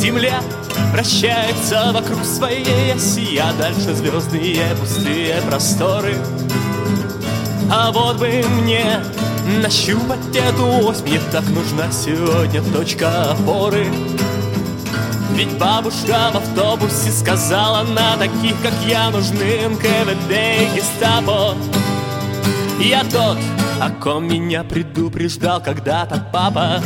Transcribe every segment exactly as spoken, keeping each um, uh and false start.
Земля вращается вокруг своей оси, а дальше звездные пустые просторы. А вот бы мне нащупать эту ось, мне так нужна сегодня точка опоры. Ведь бабушка в автобусе сказала, на таких, как я, нужны эн ка вэ дэ и гестапо. Я тот, о ком меня предупреждал когда-то папа.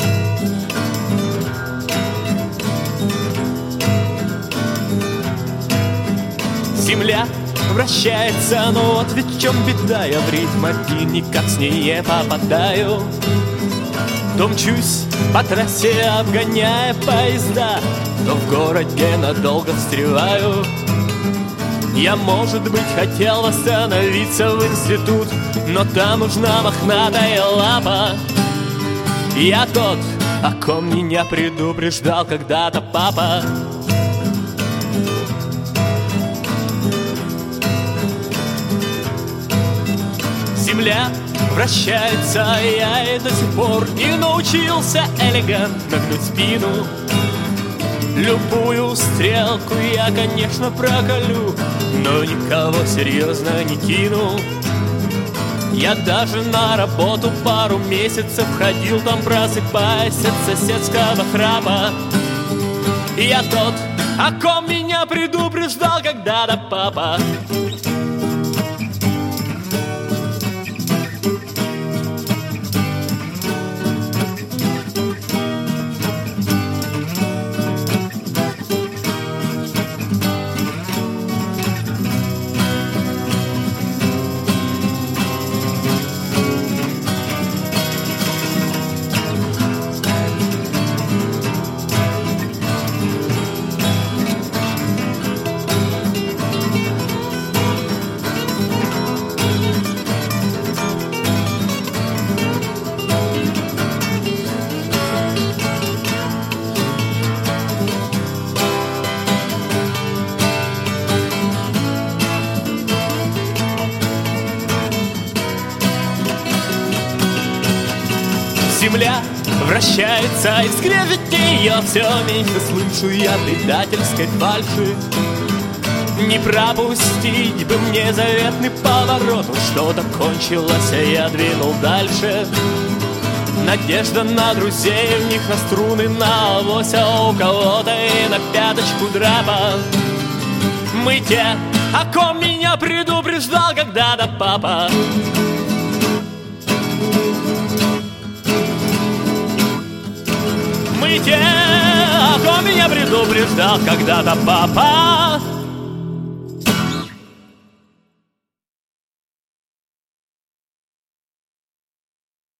Земля вращается, но вот ведь в чем беда, я в ритм один никак с ней не попадаю. То мчусь по трассе, обгоняя поезда, то в городе надолго встреваю. Я, может быть, хотел восстановиться в институт, но там нужна мохнатая лапа. Я тот, о ком меня предупреждал когда-то папа. Земля вращается, а я и до сих пор не научился элегантно гнуть спину. Любую стрелку я, конечно, проколю, но никого серьезно не кину. Я даже на работу пару месяцев ходил, там просыпаясь от соседского храпа. Я тот, о ком меня предупреждал когда-то папа. Земля вращается, и в скрежете ее все меньше слышу я предательской фальши. Не пропустить бы мне заветный поворот, что-то кончилось, а я двинул дальше. Надежда на друзей, в них на струны, на авось, а у кого-то и на пяточку драпа. Мы те, о ком меня предупреждал когда-то папа. Мы те, о ком меня предупреждал когда-то папа.